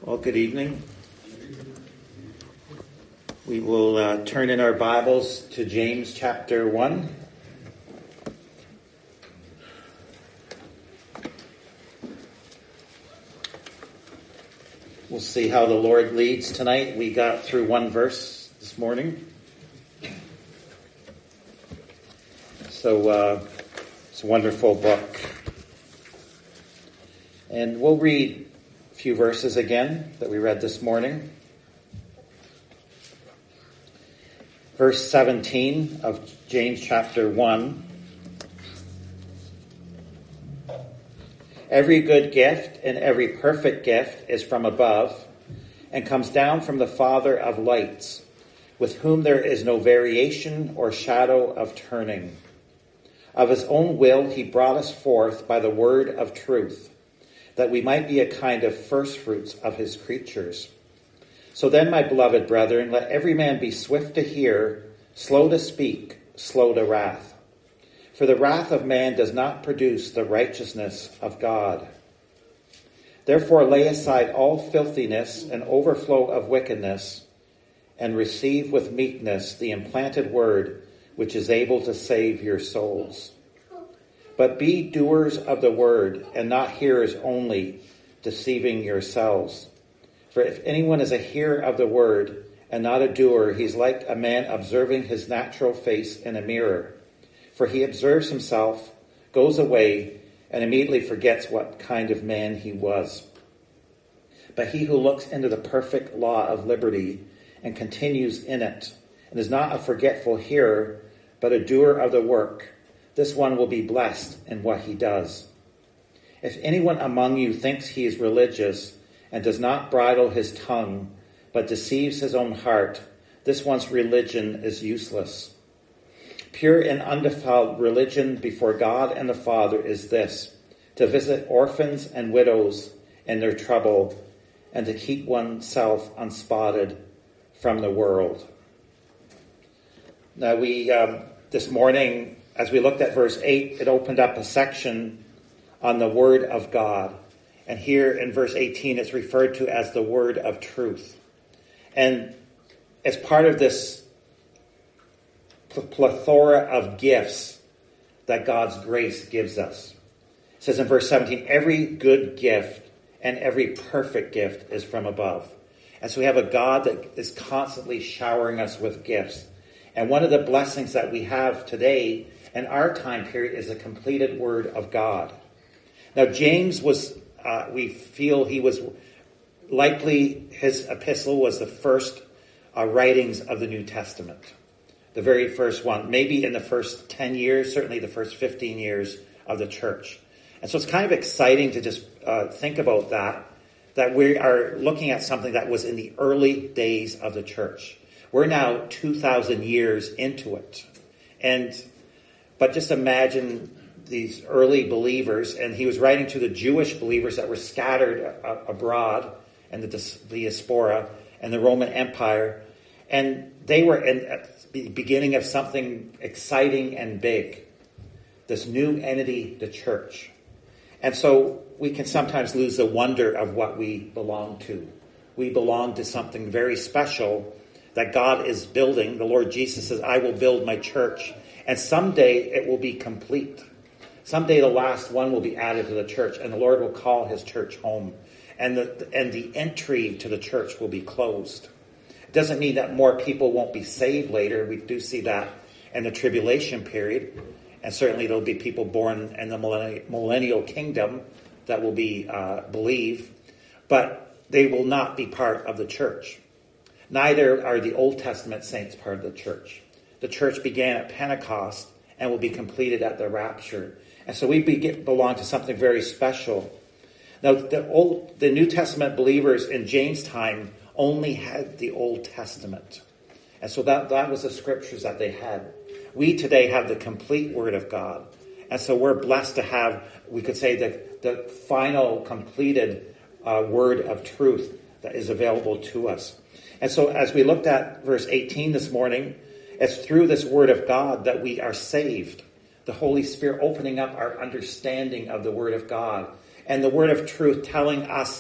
Well, good evening. We will turn in our Bibles to James chapter 1. We'll see how the Lord leads tonight. We got through one verse this morning. So it's a wonderful book. And we'll read few verses again that we read this morning. Verse 17 of James chapter 1. Every good gift and every perfect gift is from above and comes down from the Father of lights, with whom there is no variation or shadow of turning. Of his own will he brought us forth by the word of truth, that we might be a kind of firstfruits of his creatures. So then, my beloved brethren, let every man be swift to hear, slow to speak, slow to wrath. For the wrath of man does not produce the righteousness of God. Therefore lay aside all filthiness and overflow of wickedness, and receive with meekness the implanted word, which is able to save your souls. But be doers of the word, and not hearers only, deceiving yourselves. For if anyone is a hearer of the word, and not a doer, he's like a man observing his natural face in a mirror. For he observes himself, goes away, and immediately forgets what kind of man he was. But he who looks into the perfect law of liberty, and continues in it, and is not a forgetful hearer, but a doer of the work, this one will be blessed in what he does. If anyone among you thinks he is religious and does not bridle his tongue, but deceives his own heart, this one's religion is useless. Pure and undefiled religion before God and the Father is this, to visit orphans and widows in their trouble, and to keep oneself unspotted from the world. Now this morning, as we looked at verse 8, it opened up a section on the Word of God. And here in verse 18, it's referred to as the Word of Truth. And as part of this plethora of gifts that God's grace gives us, it says in verse 17, every good gift and every perfect gift is from above. And so we have a God that is constantly showering us with gifts. And one of the blessings that we have today in our time period is a completed word of God. Now, James was, we feel he was likely, his epistle was the first writings of the New Testament. The very first one, maybe in the first 10 years, certainly the first 15 years of the church. And so it's kind of exciting to just think about that we are looking at something that was in the early days of the church. We're now 2,000 years into it. But just imagine these early believers, and he was writing to the Jewish believers that were scattered abroad in the diaspora and the Roman Empire. And they were at the beginning of something exciting and big, this new entity, the church. And so we can sometimes lose the wonder of what we belong to. We belong to something very special that God is building. The Lord Jesus says, I will build my church. And someday it will be complete. Someday the last one will be added to the church, and the Lord will call his church home. And the entry to the church will be closed. It doesn't mean that more people won't be saved later. We do see that in the tribulation period. And certainly there'll be people born in the millennial kingdom that will be believe. But they will not be part of the church. Neither are the Old Testament saints part of the church. The church began at Pentecost and will be completed at the rapture. And so we belong to something very special. Now, the New Testament believers in James' time only had the Old Testament. And so that was the scriptures that they had. We today have the complete Word of God. And so we're blessed to have, we could say, the final completed Word of truth that is available to us. And so as we looked at verse 18 this morning, it's through this Word of God that we are saved. The Holy Spirit opening up our understanding of the Word of God. And the Word of truth telling us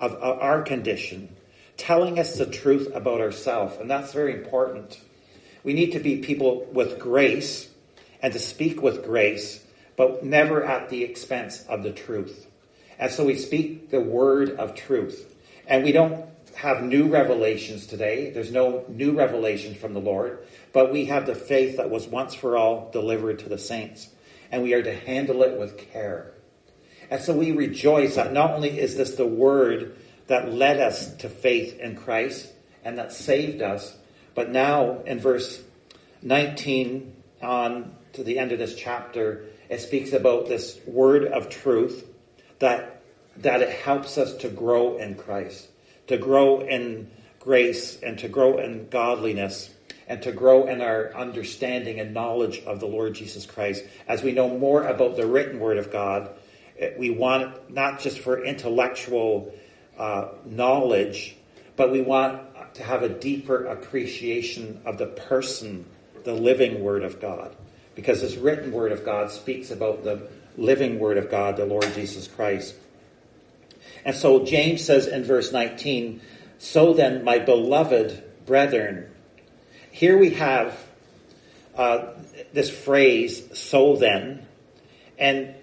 of our condition, telling us the truth about ourselves. And that's very important. We need to be people with grace and to speak with grace, but never at the expense of the truth. And so we speak the word of truth. And we don't have new revelations today. There's no new revelation from the Lord. But we have the faith that was once for all delivered to the saints. And we are to handle it with care. And so we rejoice that not only is this the word that led us to faith in Christ and that saved us, but now in verse 19 on to the end of this chapter, it speaks about this word of truth that it helps us to grow in Christ, to grow in grace and to grow in godliness and to grow in our understanding and knowledge of the Lord Jesus Christ. As we know more about the written word of God, we want it not just for intellectual knowledge, but we want to have a deeper appreciation of the person, the living word of God. Because this written word of God speaks about the living word of God, the Lord Jesus Christ. And so James says in verse 19, "So then, my beloved brethren," here we have this phrase, "so then," and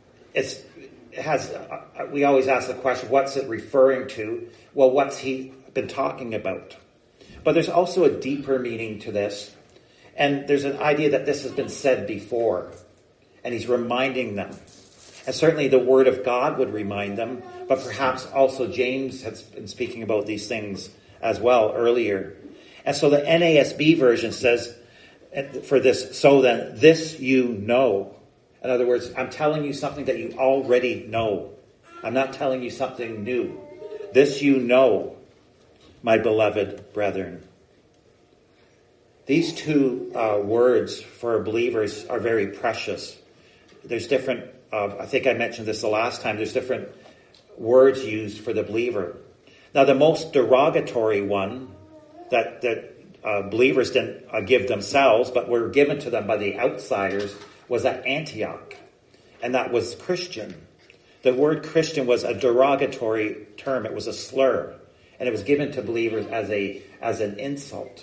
we always ask the question, what's it referring to? Well, what's he been talking about? But there's also a deeper meaning to this. And there's an idea that this has been said before. And he's reminding them. And certainly the word of God would remind them. But perhaps also James has been speaking about these things as well earlier. And so the NASB version says, for this, "So then, this you know." In other words, I'm telling you something that you already know. I'm not telling you something new. This you know, my beloved brethren. These two words for believers are very precious. There's different, I think I mentioned this the last time, there's different words used for the believer. Now, the most derogatory one that believers didn't give themselves, but were given to them by the outsiders, was at Antioch. And that was Christian. The word Christian was a derogatory term. It was a slur. And it was given to believers as an insult.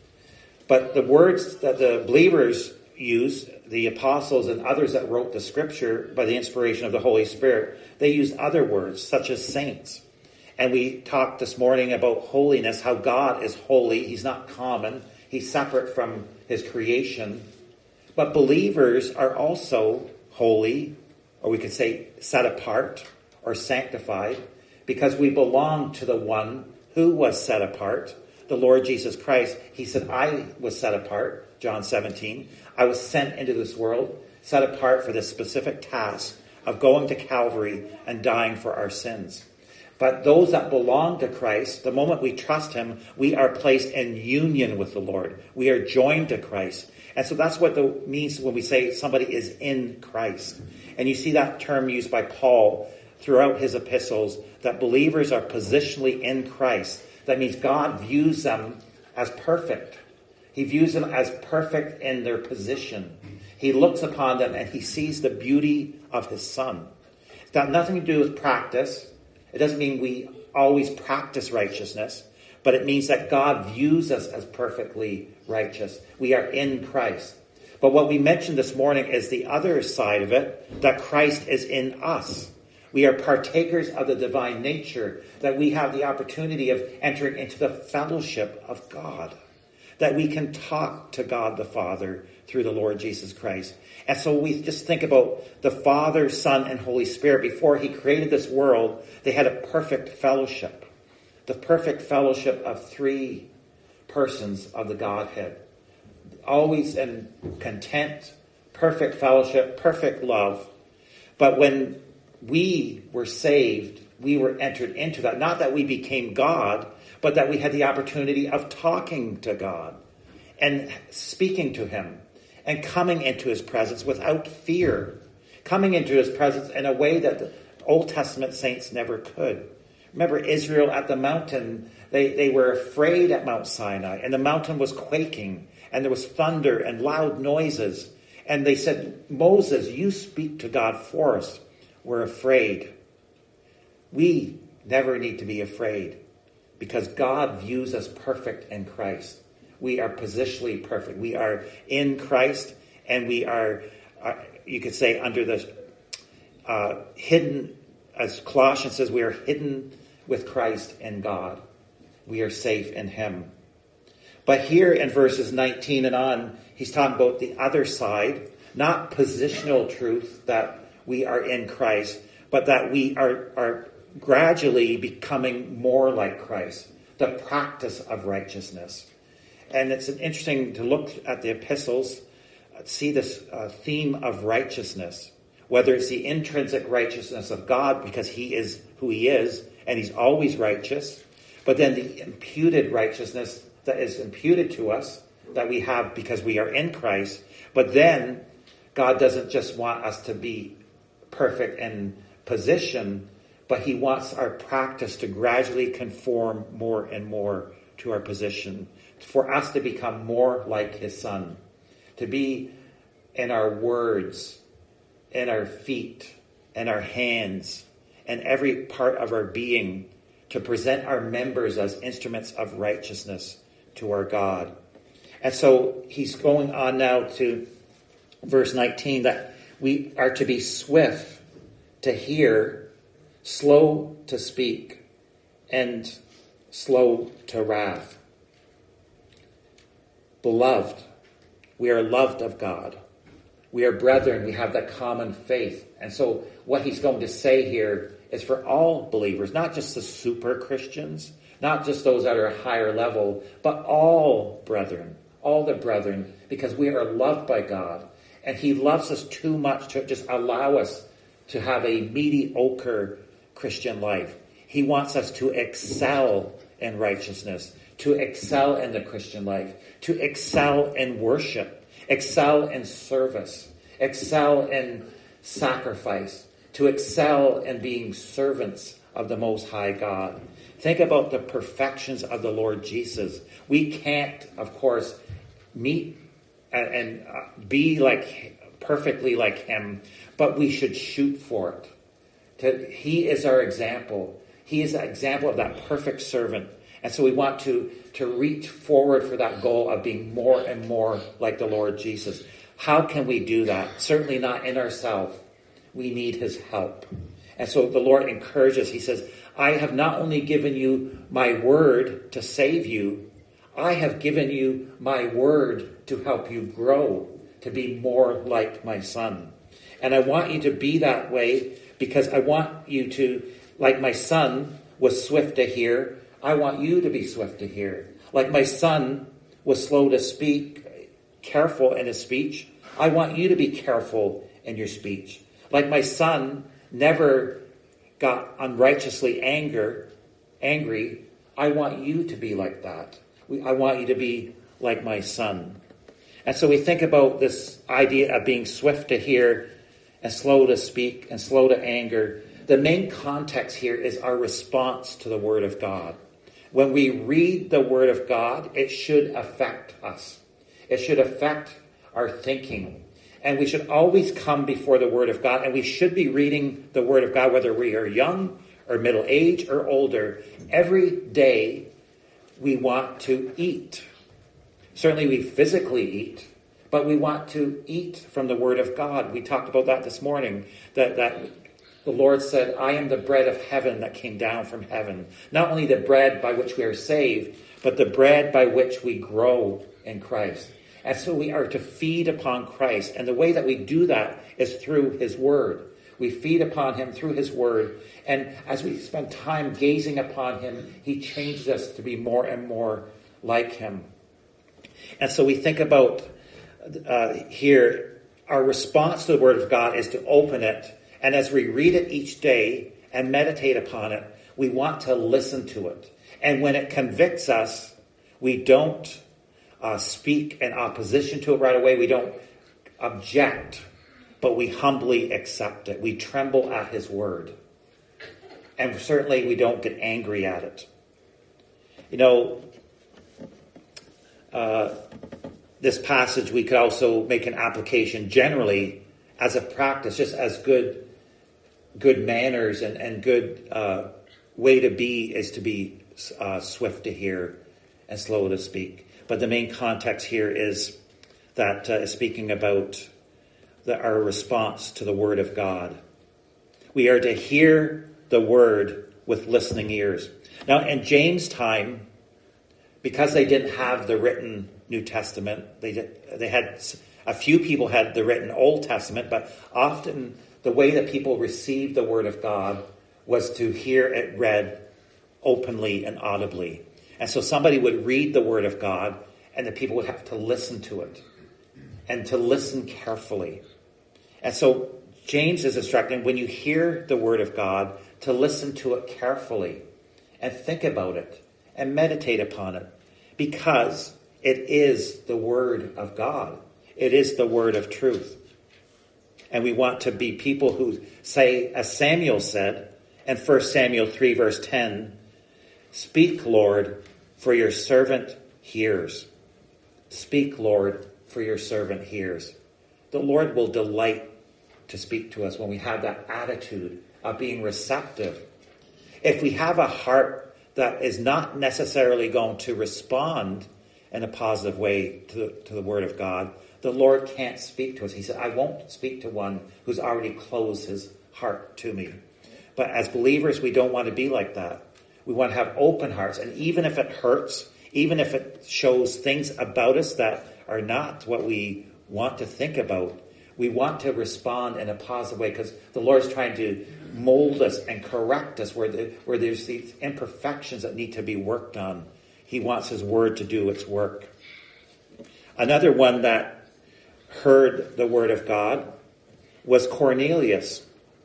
But the words that the believers used, the apostles and others that wrote the scripture by the inspiration of the Holy Spirit, they used other words such as saints. And we talked this morning about holiness, how God is holy. He's not common. He's separate from his creation. But believers are also holy, or we could say set apart or sanctified, because we belong to the one who was set apart, the Lord Jesus Christ. He said, "I was set apart," John 17. "I was sent into this world, set apart for this specific task of going to Calvary and dying for our sins." But those that belong to Christ, the moment we trust him, we are placed in union with the Lord. We are joined to Christ. And so that's what it means when we say somebody is in Christ. And you see that term used by Paul throughout his epistles, that believers are positionally in Christ. That means God views them as perfect. He views them as perfect in their position. He looks upon them and he sees the beauty of his Son. It's got nothing to do with practice. It doesn't mean we always practice righteousness, but it means that God views us as perfectly righteous. We are in Christ. But what we mentioned this morning is the other side of it, that Christ is in us. We are partakers of the divine nature, that we have the opportunity of entering into the fellowship of God, that we can talk to God the Father through the Lord Jesus Christ. And so we just think about the Father, Son, and Holy Spirit. Before he created this world, they had a perfect fellowship. The perfect fellowship of three persons of the Godhead. Always in content, perfect fellowship, perfect love. But when we were saved, we were entered into that. Not that we became God, but that we had the opportunity of talking to God and speaking to him and coming into his presence without fear. Coming into his presence in a way that the Old Testament saints never could. Remember Israel at the mountain, they were afraid at Mount Sinai, and the mountain was quaking, and there was thunder and loud noises. And they said, "Moses, you speak to God for us. We're afraid." We never need to be afraid because God views us perfect in Christ. We are positionally perfect. We are in Christ, and we are, you could say, under the hidden, as Colossians says, we are hidden with Christ in God. We are safe in him. But here in verses 19 and on, he's talking about the other side, not positional truth that we are in Christ, but that we are gradually becoming more like Christ, the practice of righteousness. And it's interesting to look at the epistles, see this theme of righteousness, whether it's the intrinsic righteousness of God because he is who he is and he's always righteous, but then the imputed righteousness that is imputed to us that we have because we are in Christ. But then God doesn't just want us to be perfect in position, but he wants our practice to gradually conform more and more to our position, for us to become more like his son, to be in our words, in our feet, in our hands, and every part of our being, to present our members as instruments of righteousness to our God. And so he's going on now to verse 19, that we are to be swift to hear, slow to speak, and slow to wrath. Beloved, we are loved of God. We are brethren. We have that common faith. And so what he's going to say here is for all believers, not just the super Christians, not just those that are a higher level, but all brethren, all the brethren, because we are loved by God. And he loves us too much to just allow us to have a mediocre Christian life. He wants us to excel in righteousness, to excel in the Christian life, to excel in worship, excel in service, excel in sacrifice, to excel in being servants of the Most High God. Think about the perfections of the Lord Jesus. We can't, of course, meet and be like perfectly like him, but we should shoot for it. He is our example. He is an example of that perfect servant. And so we want to reach forward for that goal of being more and more like the Lord Jesus. How can we do that? Certainly not in ourselves. We need his help. And so the Lord encourages. He says, I have not only given you my word to save you, I have given you my word to help you grow, to be more like my son. And I want you to be that way because I want you to, like my son was swift to hear, I want you to be swift to hear. Like my son was slow to speak, careful in his speech, I want you to be careful in your speech. Like my son never got unrighteously angry, I want you to be like that. I want you to be like my son. And so we think about this idea of being swift to hear and slow to speak and slow to anger. The main context here is our response to the Word of God. When we read the Word of God, it should affect us. It should affect our thinking. And we should always come before the Word of God. And we should be reading the Word of God, whether we are young or middle age or older. Every day we want to eat. Certainly we physically eat, but we want to eat from the Word of God. We talked about that this morning, that the Lord said, I am the bread of heaven that came down from heaven. Not only the bread by which we are saved, but the bread by which we grow in Christ. And so we are to feed upon Christ. And the way that we do that is through his word. We feed upon him through his word. And as we spend time gazing upon him, he changes us to be more and more like him. And so we think about here, our response to the word of God is to open it. And as we read it each day and meditate upon it, we want to listen to it. And when it convicts us, we don't speak in opposition to it right away. We don't object, but we humbly accept it. We tremble at his word. And certainly we don't get angry at it. You know, this passage we could also make an application generally as a practice, just as good manners and good way to be is to be swift to hear and slow to speak. But the main context here is that is speaking about our response to the word of God. We are to hear the word with listening ears. Now, in James' time, because they didn't have the written New Testament, they had a few people had the written Old Testament, but often the way that people received the word of God was to hear it read openly and audibly. And so somebody would read the word of God, and the people would have to listen to it and to listen carefully. And so James is instructing, when you hear the word of God, to listen to it carefully and think about it and meditate upon it, because it is the word of God. It is the word of truth. And we want to be people who say, as Samuel said in 1 Samuel 3 verse 10, "Speak, Lord, for your servant hears." Speak, Lord, for your servant hears. The Lord will delight to speak to us when we have that attitude of being receptive. If we have a heart that is not necessarily going to respond in a positive way to the word of God, the Lord can't speak to us. He said, I won't speak to one who's already closed his heart to me. But as believers, we don't want to be like that. We want to have open hearts. And even if it hurts, even if it shows things about us that are not what we want to think about, we want to respond in a positive way, because the Lord's trying to mold us and correct us where there's these imperfections that need to be worked on. He wants his word to do its work. Another one that heard the word of God was Cornelius.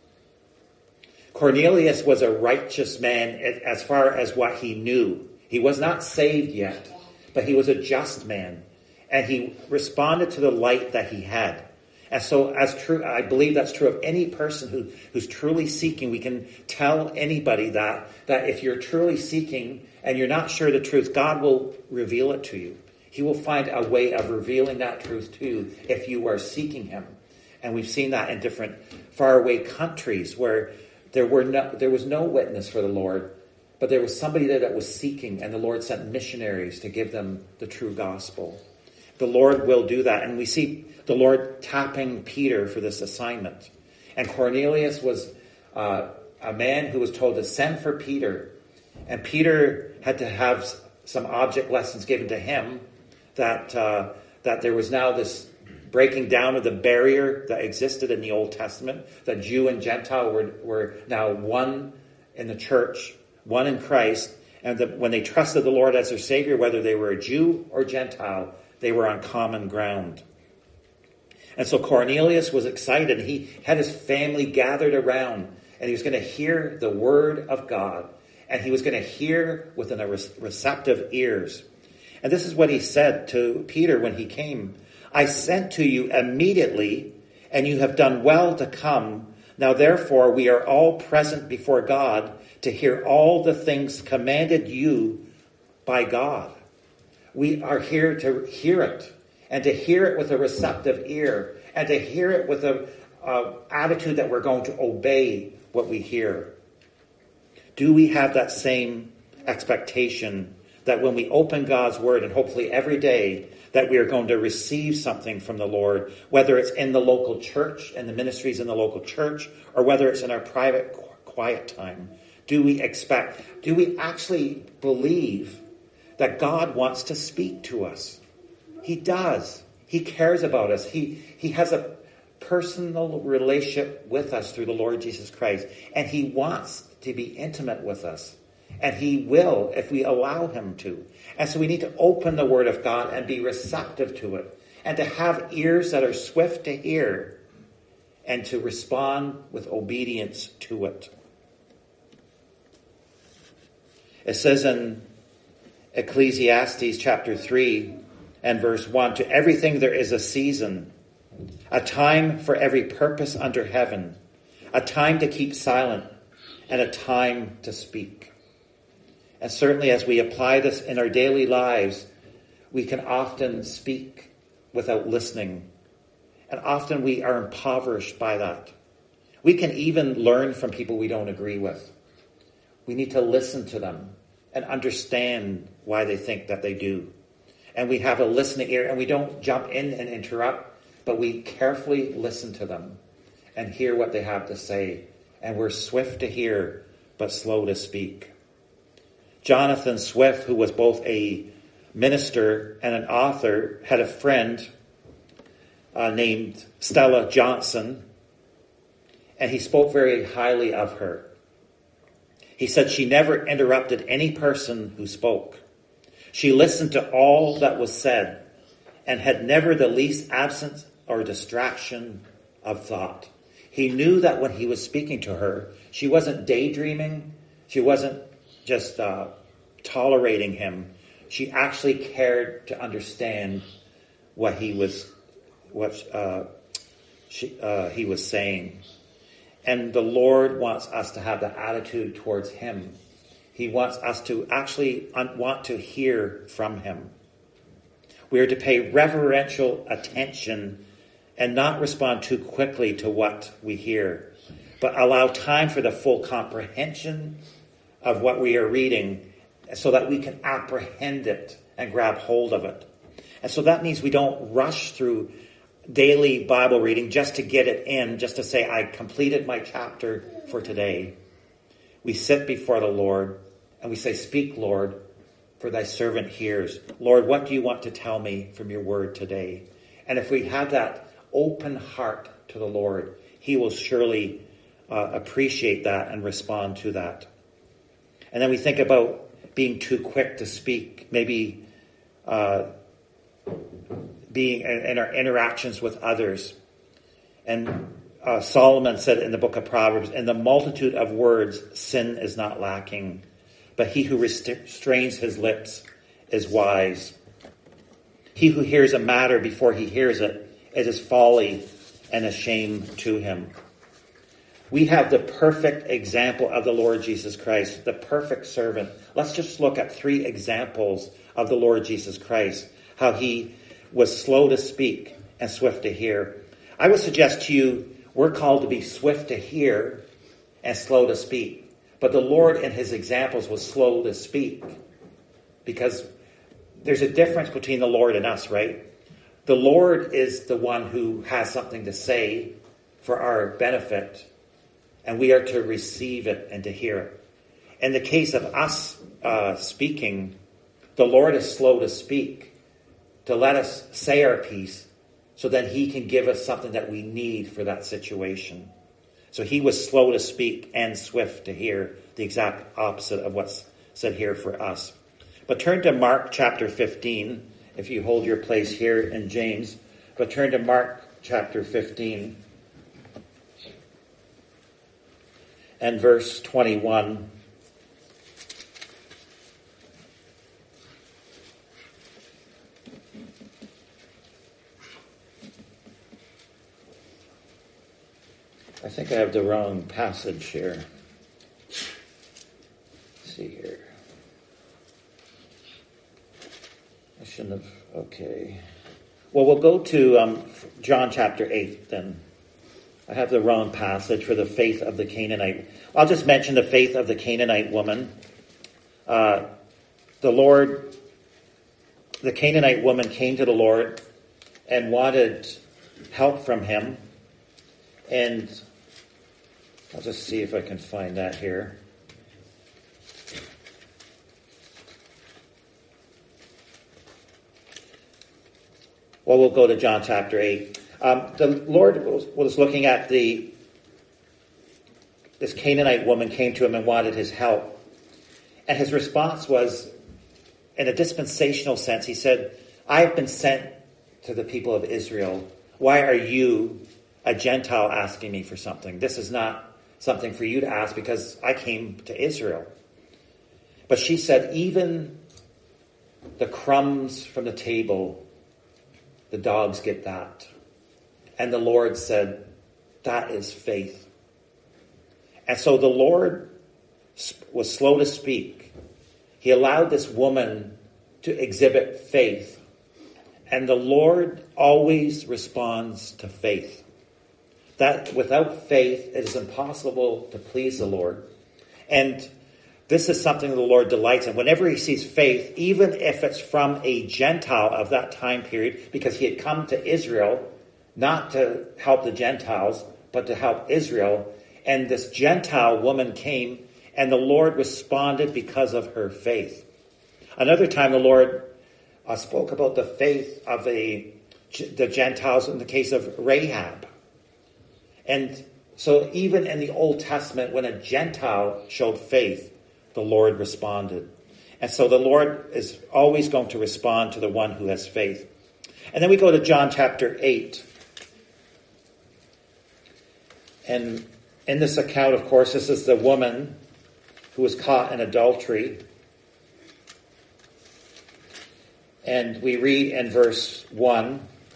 Cornelius was a righteous man as far as what he knew. He was not saved yet, but he was a just man. And he responded to the light that he had. And so I believe that's true of any person who's truly seeking. We can tell anybody that if you're truly seeking and you're not sure of the truth, God will reveal it to you. He will find a way of revealing that truth to you if you are seeking him. And we've seen that in different faraway countries where there was no witness for the Lord, but there was somebody there that was seeking, and the Lord sent missionaries to give them the true gospel. The Lord will do that. And we see the Lord tapping Peter for this assignment. And Cornelius was a man who was told to send for Peter. And Peter had to have some object lessons given to him that there was now this breaking down of the barrier that existed in the Old Testament, that Jew and Gentile were now one in the church, one in Christ. And that when they trusted the Lord as their Savior, whether they were a Jew or Gentile, they were on common ground. And so Cornelius was excited. He had his family gathered around, and he was going to hear the word of God. And he was going to hear with receptive ears. And this is what he said to Peter when he came. I sent to you immediately, and you have done well to come. Now therefore we are all present before God to hear all the things commanded you by God. We are here to hear it, and to hear it with a receptive ear, and to hear it with an attitude that we're going to obey what we hear. Do we have that same expectation that when we open God's word, and hopefully every day, that we are going to receive something from the Lord, whether it's in the local church and the ministries in the local church, or whether it's in our private quiet time? Do we actually believe that God wants to speak to us? He does. He cares about us. He has a personal relationship with us through the Lord Jesus Christ. And he wants to be intimate with us. And he will if we allow him to. And so we need to open the word of God and be receptive to it. And to have ears that are swift to hear and to respond with obedience to it. It says in Ecclesiastes chapter 3 and verse 1, to everything there is a season, a time for every purpose under heaven, a time to keep silent, and a time to speak. And certainly as we apply this in our daily lives, we can often speak without listening. And often we are impoverished by that. We can even learn from people we don't agree with. We need to listen to them and understand why they think that they do. And we have a listening ear, and we don't jump in and interrupt, but we carefully listen to them and hear what they have to say. And we're swift to hear, but slow to speak. Jonathan Swift, who was both a minister and an author, had a friend named Stella Johnson, and he spoke very highly of her. He said she never interrupted any person who spoke. She listened to all that was said and had never the least absence or distraction of thought. He knew that when he was speaking to her, she wasn't daydreaming. She wasn't just tolerating him. She actually cared to understand what he was saying. And the Lord wants us to have that attitude towards him. He wants us to actually want to hear from him. We are to pay reverential attention and not respond too quickly to what we hear, but allow time for the full comprehension of what we are reading so that we can apprehend it and grab hold of it. And so that means we don't rush through daily Bible reading just to get it in, just to say, I completed my chapter for today. We sit before the Lord and we say, speak, Lord, for thy servant hears. Lord, what do you want to tell me from your word today? And if we have that open heart to the Lord, he will surely appreciate that and respond to that. And then we think about being too quick to speak, maybe being in our interactions with others. And Solomon said in the book of Proverbs, in the multitude of words, sin is not lacking, but he who restrains his lips is wise. He who hears a matter before he hears it, it is folly and a shame to him. We have the perfect example of the Lord Jesus Christ, the perfect servant. Let's just look at 3 examples of the Lord Jesus Christ, how he was slow to speak and swift to hear. I would suggest to you, we're called to be swift to hear and slow to speak. But the Lord in his examples was slow to speak, because there's a difference between the Lord and us, right? The Lord is the one who has something to say for our benefit, and we are to receive it and to hear it. In the case of us speaking, the Lord is slow to speak, to let us say our piece, so that he can give us something that we need for that situation. So he was slow to speak and swift to hear, the exact opposite of what's said here for us. But turn to Mark chapter 15, if you hold your place here in James. But turn to Mark chapter 15 and verse 21. I think I have the wrong passage here. Let's see here. I shouldn't have. Okay. Well, we'll go to John chapter 8 then. I have the wrong passage for the faith of the Canaanite. I'll just mention the faith of the Canaanite woman. The Canaanite woman came to the Lord and wanted help from him. And I'll just see if I can find that here. Well, we'll go to John chapter 8. The Lord was looking at this Canaanite woman came to him and wanted his help. And his response was, in a dispensational sense, he said, I have been sent to the people of Israel. Why are you, a Gentile, asking me for something? This is not something for you to ask, because I came to Israel. But she said, even the crumbs from the table, the dogs get that. And the Lord said, that is faith. And so the Lord was slow to speak. He allowed this woman to exhibit faith. And the Lord always responds to faith. That without faith, it is impossible to please the Lord. And This is something the Lord delights in. Whenever he sees faith, even if it's from a Gentile of that time period, because he had come to Israel not to help the Gentiles, but to help Israel. And this Gentile woman came, and the Lord responded because of her faith. Another time the Lord spoke about the faith of the Gentiles in the case of Rahab. And so even in the Old Testament, when a Gentile showed faith, the Lord responded. And so the Lord is always going to respond to the one who has faith. And then we go to John chapter 8. And in this account, of course, this is the woman who was caught in adultery. And we read in verse 1.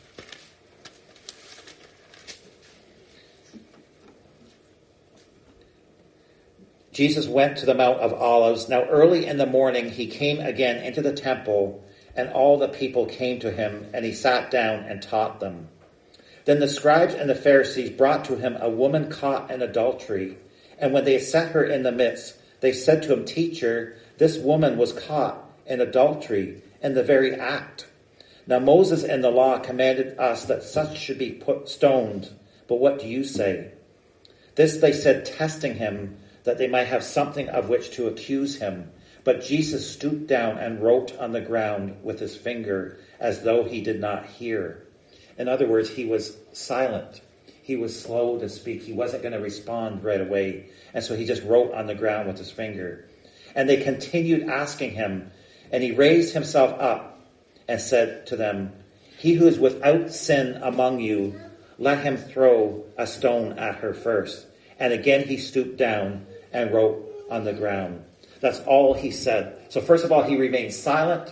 Jesus went to the Mount of Olives. Now early in the morning he came again into the temple, and all the people came to him, and he sat down and taught them. Then the scribes and the Pharisees brought to him a woman caught in adultery. And when they had set her in the midst, they said to him, "Teacher, this woman was caught in adultery in the very act. Now Moses in the law commanded us that such should be stoned. But what do you say?" This they said, testing him, that they might have something of which to accuse him. But Jesus stooped down and wrote on the ground with his finger, as though he did not hear. In other words, he was silent. He was slow to speak. He wasn't going to respond right away. And so he just wrote on the ground with his finger. And they continued asking him, and he raised himself up and said to them, "He who is without sin among you, let him throw a stone at her first." And again he stooped down and wrote on the ground. That's all he said. So first of all, he remained silent.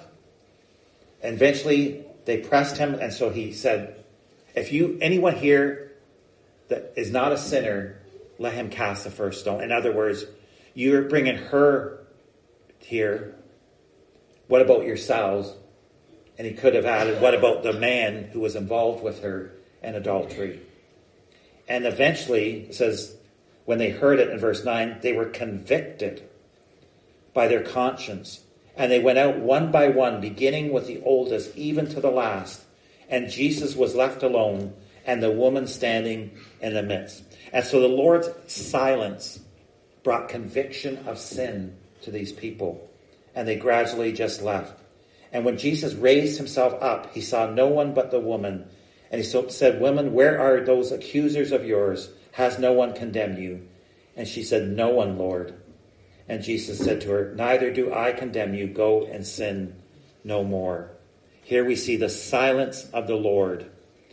And eventually they pressed him, and so he said, anyone here that is not a sinner, let him cast the first stone. In other words, you're bringing her here. What about yourselves? And he could have added, what about the man who was involved with her in adultery? And eventually, it says, when they heard it in verse 9, they were convicted by their conscience. And they went out one by one, beginning with the oldest, even to the last. And Jesus was left alone, and the woman standing in the midst. And so the Lord's silence brought conviction of sin to these people. And they gradually just left. And when Jesus raised himself up, he saw no one but the woman. And he said, "Woman, where are those accusers of yours? Has no one condemned you?" And she said, "No one, Lord." And Jesus said to her, "Neither do I condemn you. Go and sin no more." Here we see the silence of the Lord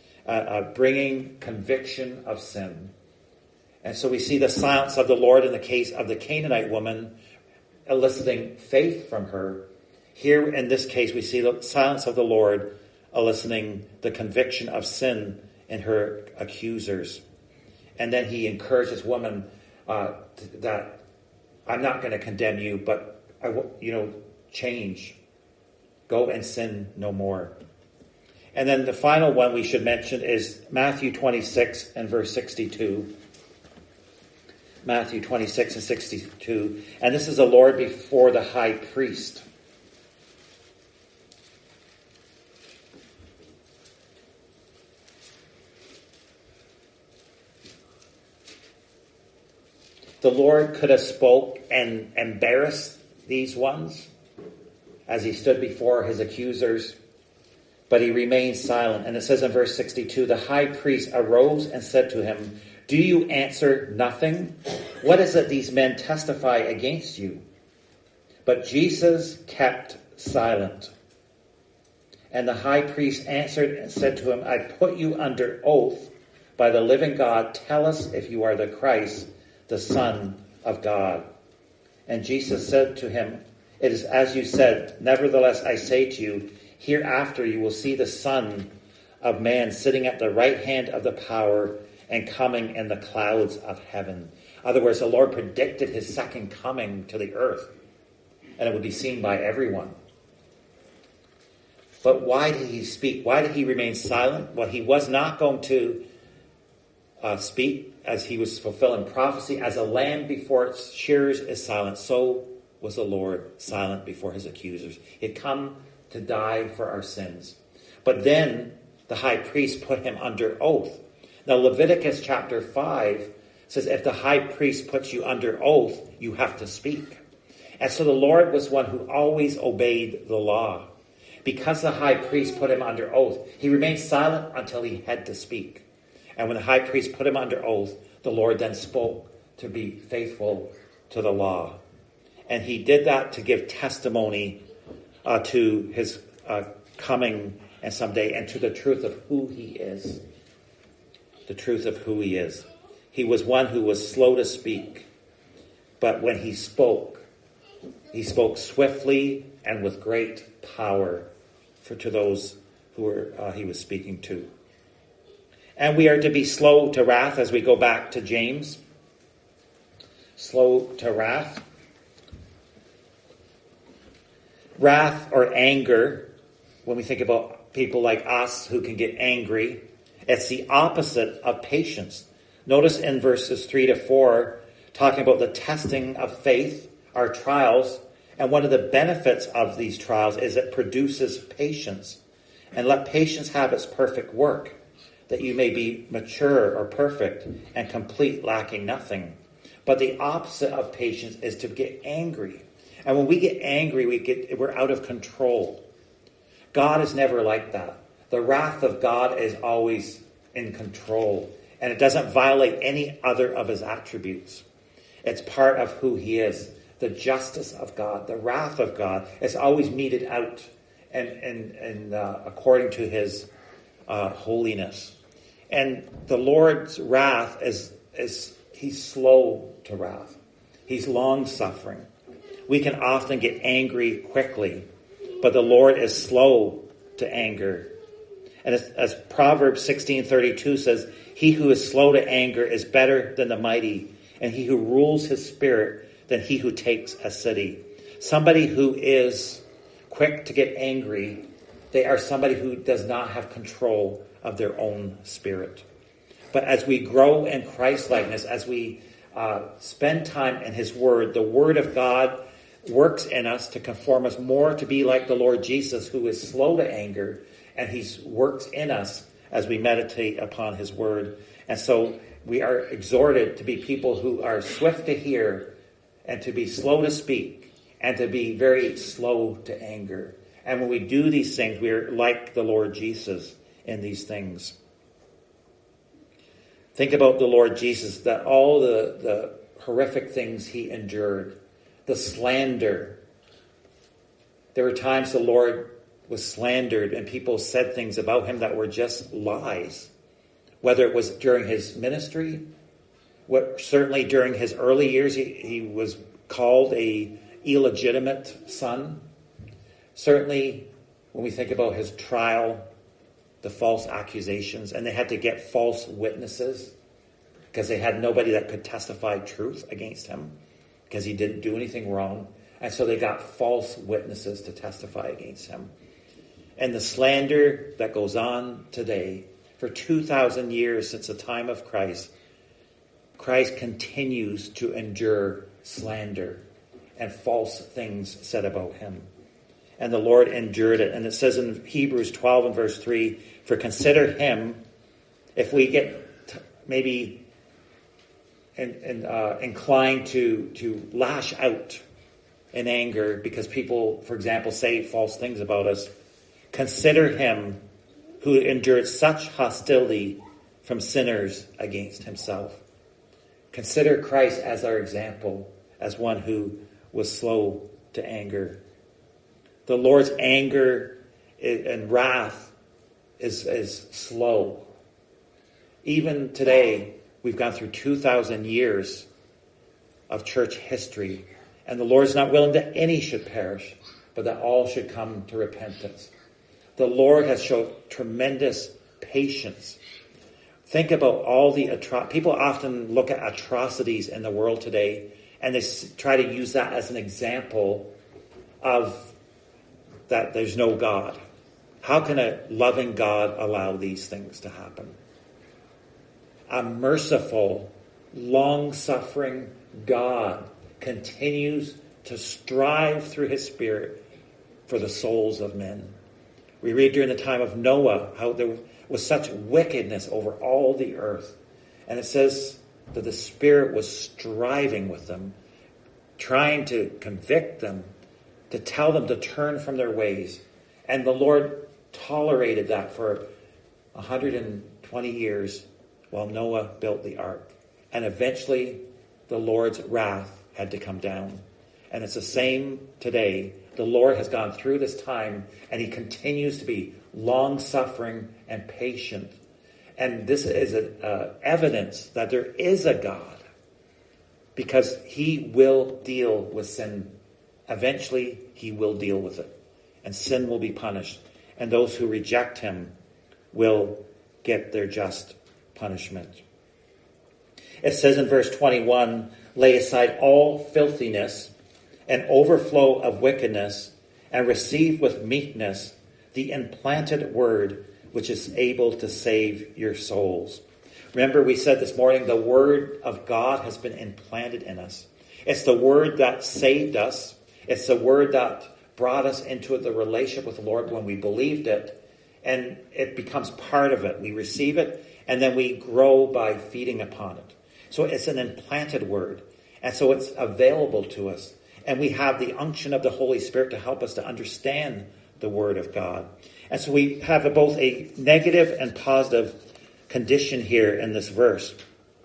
bringing conviction of sin. And so we see the silence of the Lord in the case of the Canaanite woman, eliciting faith from her. Here in this case, we see the silence of the Lord eliciting the conviction of sin in her accusers. And then he encourages woman that I'm not going to condemn you, but change. Go and sin no more. And then the final one we should mention is Matthew 26 and verse 62. Matthew 26 and 62. And this is the Lord before the high priest. The Lord could have spoke and embarrassed these ones as he stood before his accusers, but he remained silent. And it says in verse 62, the high priest arose and said to him, "Do you answer nothing? What is it these men testify against you?" But Jesus kept silent. And the high priest answered and said to him, "I put you under oath by the living God. Tell us if you are the Christ, the Son of God." And Jesus said to him, "It is as you said. Nevertheless, I say to you, hereafter you will see the Son of Man sitting at the right hand of the power and coming in the clouds of heaven." In other words, the Lord predicted his second coming to the earth, and it would be seen by everyone. But why did he speak? Why did he remain silent? Well, he was not going to speak as he was fulfilling prophecy. As a lamb before its shearers is silent, so was the Lord silent before his accusers. He had come to die for our sins. But then the high priest put him under oath. Now Leviticus chapter 5 says if the high priest puts you under oath, you have to speak. And so the Lord was one who always obeyed the law. Because the high priest put him under oath, he remained silent until he had to speak. And when the high priest put him under oath, the Lord then spoke to be faithful to the law. And he did that to give testimony to his coming and someday, and to the truth of who he is. The truth of who he is. He was one who was slow to speak, but when he spoke swiftly and with great power to those who he was speaking to. And we are to be slow to wrath as we go back to James. Slow to wrath. Wrath or anger, when we think about people like us who can get angry, it's the opposite of patience. Notice in verses 3 to 4, talking about the testing of faith, our trials, and one of the benefits of these trials is it produces patience. And let patience have its perfect work, that you may be mature or perfect and complete, lacking nothing. But the opposite of patience is to get angry. And when we get angry, we're out of control. God is never like that. The wrath of God is always in control. And it doesn't violate any other of his attributes. It's part of who he is. The justice of God, the wrath of God is always meted out and according to his holiness. And the Lord's wrath is he's slow to wrath. He's long-suffering. We can often get angry quickly, but the Lord is slow to anger. And as Proverbs 16:32 says, he who is slow to anger is better than the mighty, and he who rules his spirit than he who takes a city. Somebody who is quick to get angry, they are somebody who does not have control of their own spirit. But as we grow in Christ-likeness, as we spend time in his word, the word of God works in us to conform us more to be like the Lord Jesus, who is slow to anger, and he works in us as we meditate upon his word. And so we are exhorted to be people who are swift to hear and to be slow to speak and to be very slow to anger. And when we do these things, we are like the Lord Jesus in these things. Think about the Lord Jesus, that all the horrific things he endured, the slander. There were times the Lord was slandered and people said things about him that were just lies. Whether it was during his ministry, certainly during his early years, he was called a illegitimate son. Certainly when we think about his trial, the false accusations, and they had to get false witnesses because they had nobody that could testify truth against him because he didn't do anything wrong. And so they got false witnesses to testify against him. And the slander that goes on today, for 2,000 years since the time of Christ, Christ continues to endure slander and false things said about him. And the Lord endured it. And it says in Hebrews 12 and verse 3, for consider him, if we get maybe inclined to lash out in anger because people, for example, say false things about us, consider him who endured such hostility from sinners against himself. Consider Christ as our example, as one who was slow to anger. The Lord's anger and wrath is slow. Even today, we've gone through 2,000 years of church history, and the Lord's not willing that any should perish, but that all should come to repentance. The Lord has shown tremendous patience. Think about all the people often look at atrocities in the world today, and they try to use that as an example of that there's no God. How can a loving God allow these things to happen? A merciful, long-suffering God continues to strive through his Spirit for the souls of men. We read during the time of Noah how there was such wickedness over all the earth. And it says that the Spirit was striving with them, trying to convict them, to tell them to turn from their ways. And the Lord tolerated that for 120 years while Noah built the ark. And eventually the Lord's wrath had to come down. And it's the same today. The Lord has gone through this time and he continues to be long-suffering and patient. And this is evidence that there is a God, because he will deal with sin. Eventually, he will deal with it, and sin will be punished. And those who reject him will get their just punishment. It says in verse 21, lay aside all filthiness and overflow of wickedness, and receive with meekness the implanted word, which is able to save your souls. Remember, we said this morning, the word of God has been implanted in us. It's the word that saved us. It's the word that brought us into the relationship with the Lord when we believed it. And it becomes part of it. We receive it, and then we grow by feeding upon it. So it's an implanted word. And so it's available to us. And we have the unction of the Holy Spirit to help us to understand the word of God. And so we have both a negative and positive condition here in this verse.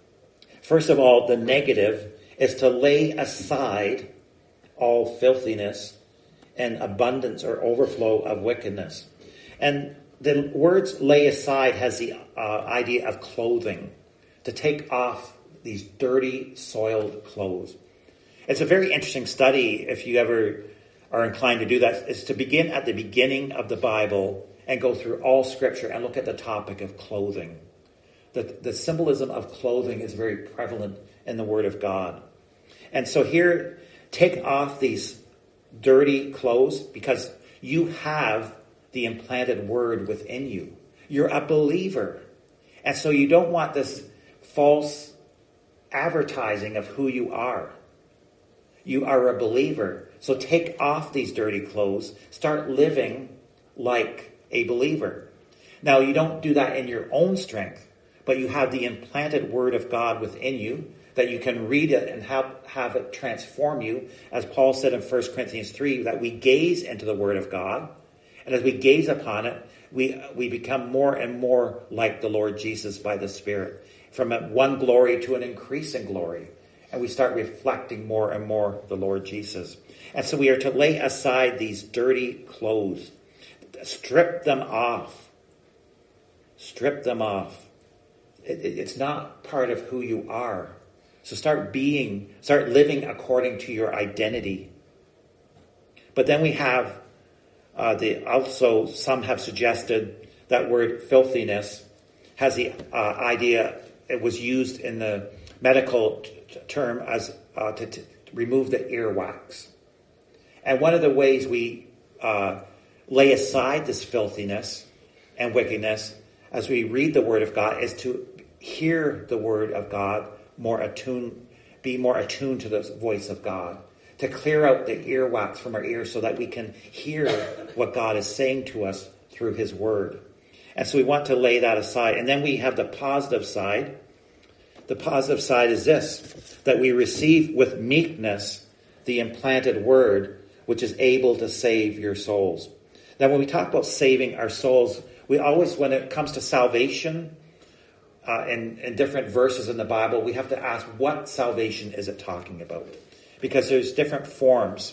First of all, the negative is to lay aside all filthiness and abundance or overflow of wickedness. And the words lay aside has the idea of clothing, to take off these dirty, soiled clothes. It's a very interesting study, if you ever are inclined to do that, is to begin at the beginning of the Bible and go through all Scripture and look at the topic of clothing. The symbolism of clothing is very prevalent in the Word of God. And so here, take off these dirty clothes because you have the implanted Word within you. You're a believer. And so you don't want this false advertising of who you are. You are a believer. So take off these dirty clothes. Start living like a believer. Now, you don't do that in your own strength, but you have the implanted word of God within you that you can read it and have it transform you. As Paul said in 1 Corinthians 3, that we gaze into the word of God. And as we gaze upon it, we become more and more like the Lord Jesus by the Spirit. From one glory to an increasing glory. And we start reflecting more and more the Lord Jesus. And so we are to lay aside these dirty clothes. Strip them off. Strip them off. It's not part of who you are. So start living according to your identity. But then we have, also some have suggested that word filthiness has the idea, it was used in the medical term as to remove the earwax. And one of the ways we lay aside this filthiness and wickedness as we read the Word of God is to hear the Word of God be more attuned to the voice of God, to clear out the earwax from our ears so that we can hear what God is saying to us through His Word. And so we want to lay that aside. And then we have the positive side. The positive side is this, that we receive with meekness the implanted word, which is able to save your souls. Now, when we talk about saving our souls, we always, when it comes to salvation, in different verses in the Bible, we have to ask, what salvation is it talking about? Because there's different forms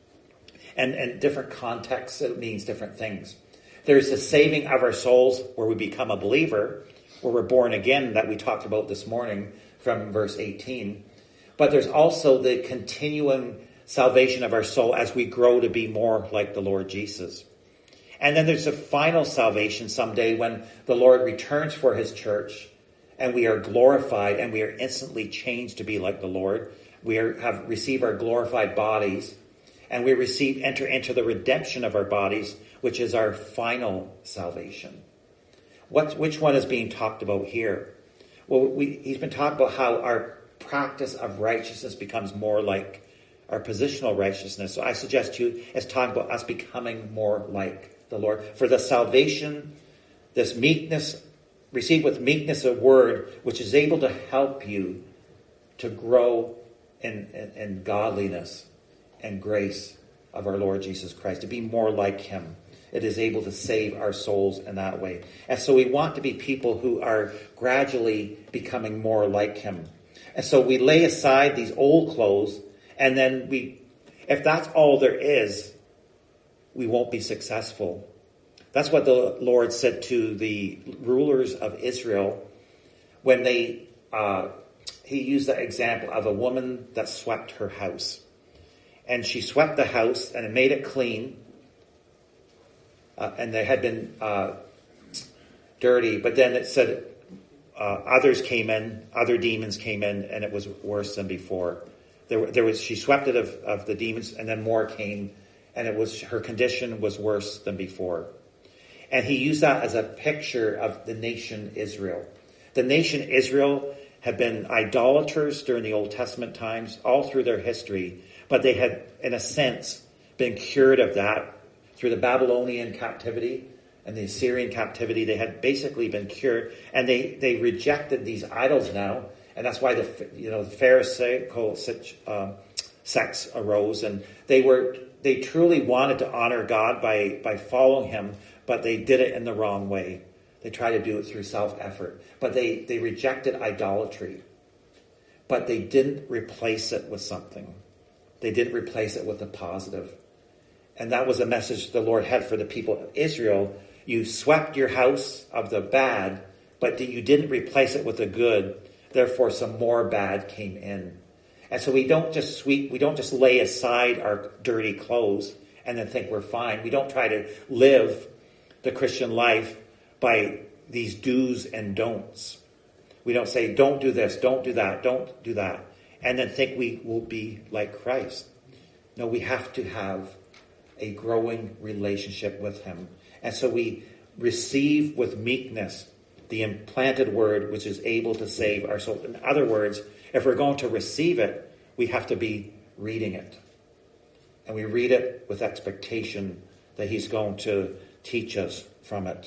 and different contexts, it means different things. There's the saving of our souls where we become a believer, where we're born again, that we talked about this morning from verse 18. But there's also the continuing salvation of our soul as we grow to be more like the Lord Jesus. And then there's a final salvation someday when the Lord returns for His church and we are glorified and we are instantly changed to be like the Lord. We have received our glorified bodies and we enter into the redemption of our bodies, which is our final salvation. Which one is being talked about here? Well, he's been talking about how our practice of righteousness becomes more like our positional righteousness. So I suggest to you, it's talking about us becoming more like the Lord. For the salvation, this meekness, receive with meekness a word which is able to help you to grow in godliness and grace of our Lord Jesus Christ, to be more like him. It is able to save our souls in that way. And so we want to be people who are gradually becoming more like him. And so we lay aside these old clothes, and then if that's all there is, we won't be successful. That's what the Lord said to the rulers of Israel when he used the example of a woman that swept her house. And she swept the house and it made it clean. And they had been dirty. But then it said others came in, other demons came in, and it was worse than before. She swept it of the demons, and then more came, and her condition was worse than before. And he used that as a picture of the nation Israel. The nation Israel had been idolaters during the Old Testament times, all through their history, but they had, in a sense, been cured of that through the Babylonian captivity and the Assyrian captivity. They had basically been cured, and they rejected these idols now, and that's why the Pharisaical sects arose, and they truly wanted to honor God by following him, but they did it in the wrong way. They tried to do it through self-effort. But they rejected idolatry. But they didn't replace it with something. They didn't replace it with a positive. And that was a message the Lord had for the people of Israel. You swept your house of the bad, but you didn't replace it with the good. Therefore, some more bad came in. And so we don't just sweep, we don't just lay aside our dirty clothes and then think we're fine. We don't try to live the Christian life by these do's and don'ts. We don't say, don't do this, don't do that, don't do that, and then think we will be like Christ. No, we have to have a growing relationship with him. And so we receive with meekness the implanted word which is able to save our soul. In other words, if we're going to receive it, we have to be reading it. And we read it with expectation that he's going to teach us from it.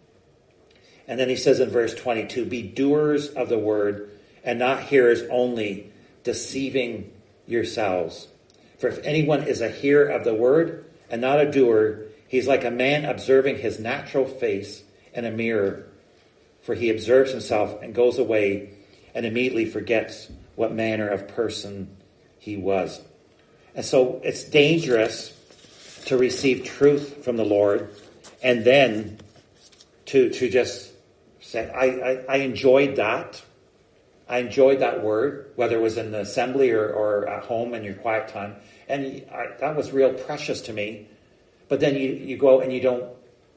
And then he says in verse 22, be doers of the word and not hearers only, deceiving yourselves. For if anyone is a hearer of the word and not a doer, he's like a man observing his natural face in a mirror. For he observes himself and goes away and immediately forgets what manner of person he was. And so it's dangerous to receive truth from the Lord and then to just say, I enjoyed that. I enjoyed that word, whether it was in the assembly or at home in your quiet time. And that was real precious to me. But then you go and you don't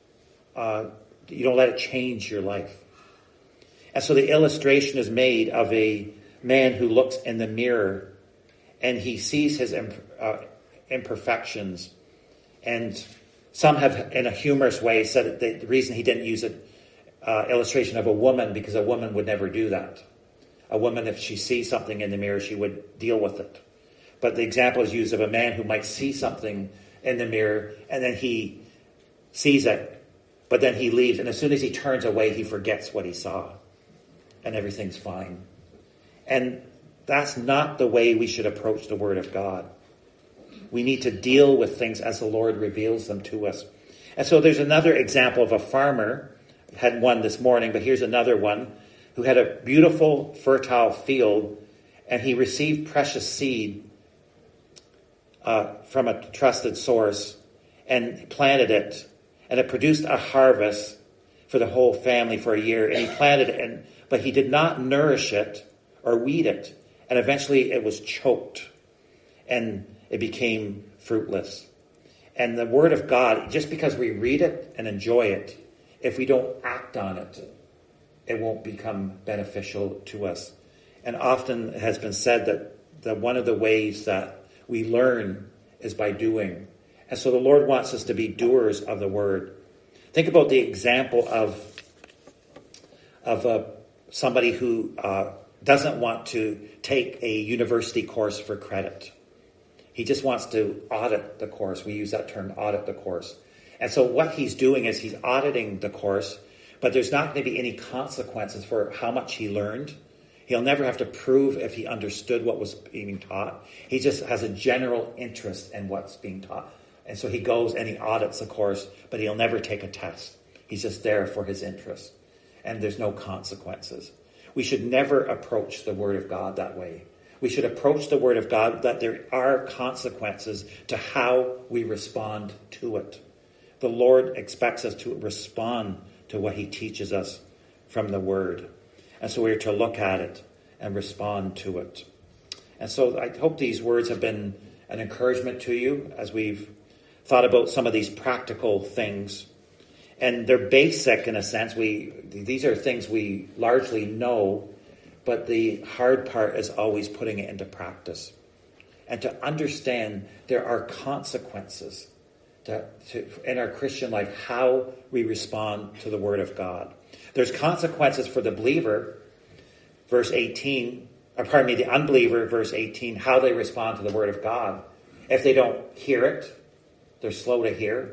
let it change your life. And so the illustration is made of a man who looks in the mirror and he sees his imperfections. And some have, in a humorous way, said that the reason he didn't use an illustration of a woman, because a woman would never do that. A woman, if she sees something in the mirror, she would deal with it. But the example is used of a man who might see something in the mirror, and then he sees it, but then he leaves. And as soon as he turns away, he forgets what he saw. And everything's fine. And that's not the way we should approach the Word of God. We need to deal with things as the Lord reveals them to us. And so there's another example of a farmer. I had one this morning, but here's another one who had a beautiful, fertile field, and he received precious seed from a trusted source and planted it, and it produced a harvest for the whole family for a year. And he planted it, but he did not nourish it or weed it, and eventually it was choked, and it became fruitless. And the Word of God, just because we read it and enjoy it, if we don't act on it, it won't become beneficial to us. And often it has been said that one of the ways that we learn is by doing. And so the Lord wants us to be doers of the Word. Think about the example of somebody who doesn't want to take a university course for credit. He just wants to audit the course. We use that term, audit the course. And so what he's doing is he's auditing the course, but there's not going to be any consequences for how much he learned. He'll never have to prove if he understood what was being taught. He just has a general interest in what's being taught. And so he goes and he audits the course, but he'll never take a test. He's just there for his interest. And there's no consequences. We should never approach the Word of God that way. We should approach the Word of God that there are consequences to how we respond to it. The Lord expects us to respond to what he teaches us from the Word. And so we are to look at it and respond to it. And so I hope these words have been an encouragement to you as we've thought about some of these practical things. And they're basic in a sense. These are things we largely know, but the hard part is always putting it into practice. And to understand there are consequences in our Christian life, how we respond to the Word of God. There's consequences for the believer, the unbeliever, verse 18, how they respond to the Word of God. If they don't hear it, they're slow to hear.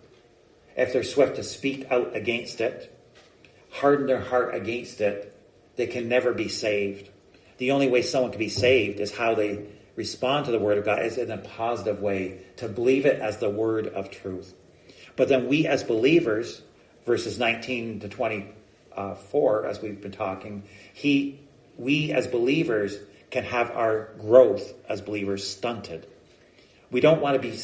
If they're swift to speak out against it, harden their heart against it, they can never be saved. The only way someone can be saved is how they respond to the Word of God, is in a positive way, to believe it as the Word of truth. But then we as believers, verses 19 to 24, as we've been talking, we as believers can have our growth as believers stunted. We don't want to be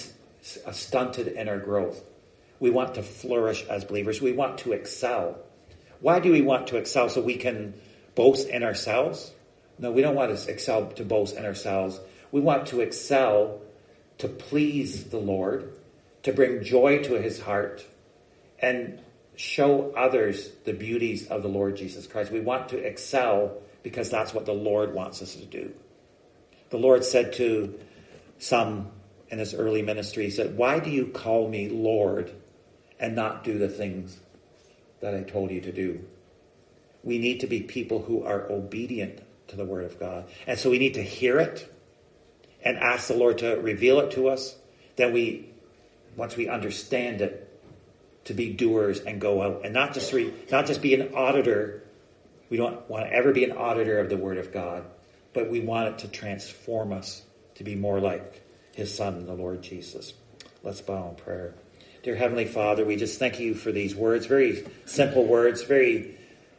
stunted in our growth. We want to flourish as believers. We want to excel. Why do we want to excel? So we can boast in ourselves? No, we don't want to excel to boast in ourselves. We want to excel to please the Lord, to bring joy to his heart, and show others the beauties of the Lord Jesus Christ. We want to excel because that's what the Lord wants us to do. The Lord said to some in his early ministry, he said, "Why do you call me Lord and not do the things that I told you to do?" We need to be people who are obedient to the Word of God. And so we need to hear it and ask the Lord to reveal it to us. Then once we understand it, to be doers and go out. And not just be an auditor. We don't want to ever be an auditor of the Word of God. But we want it to transform us to be more like his Son, the Lord Jesus. Let's bow in prayer. Dear Heavenly Father, we just thank you for these words. Very simple words, very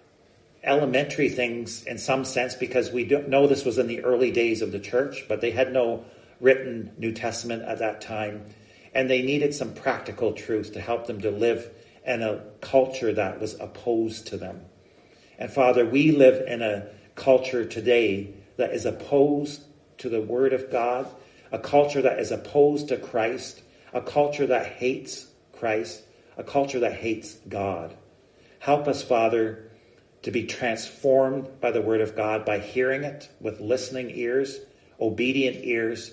elementary things in some sense, because we don't know this was in the early days of the church, but they had no written New Testament at that time, and they needed some practical truth to help them to live in a culture that was opposed to them. And Father, we live in a culture today that is opposed to the Word of God, a culture that is opposed to Christ, a culture that hates Christ, a culture that hates God. Help us, Father, to be transformed by the Word of God, by hearing it with listening ears, obedient ears,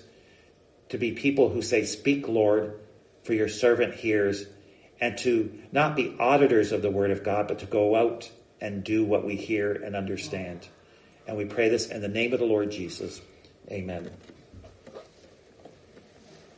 to be people who say, "Speak, Lord, for your servant hears," and to not be auditors of the Word of God, but to go out and do what we hear and understand. And we pray this in the name of the Lord Jesus. Amen.